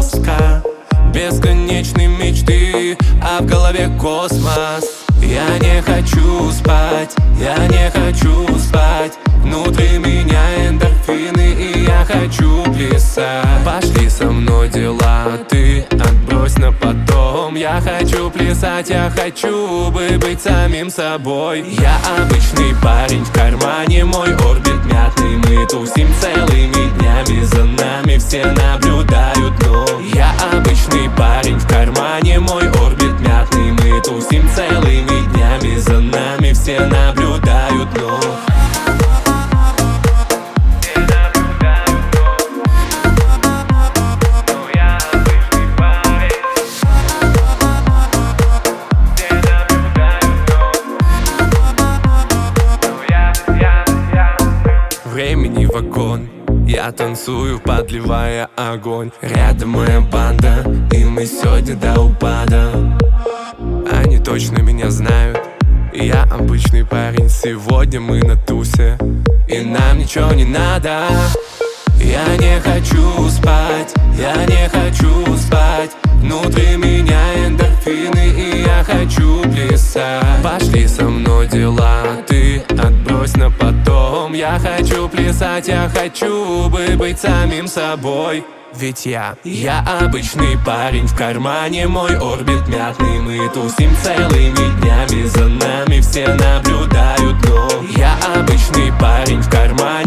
жестко. Бесконечные мечты, а в голове космос. Я не хочу спать, я не хочу спать. Внутри меня эндорфины, и я хочу плясать. Пошли со мной дела, ты отбрось на потом. Я хочу плясать, я хочу быть самим собой. Я обычный парень, в кармане мой орбит мятный. Мы тусим целыми днями, за нами все наблюдают, но я обычный парень, в кармане мой орбит мятный. Мы тусим целыми днями, за нами все наблюдают, но времени вагон. Я танцую, подливая огонь. Рядом моя банда, и мы сегодня до упада. Они точно меня знают, я обычный парень. Сегодня мы на тусе, и нам ничего не надо. Я не хочу спать, я не хочу спать. Внутри меня эндорфины, и я хочу плясать. Пошли со мной дела, ты отбрось на потом. Я хочу плясать, я хочу быть самим собой. Ведь я обычный парень, в кармане мой орбит мятный. Мы тусим целыми днями, за нами все наблюдают, но я обычный парень, в кармане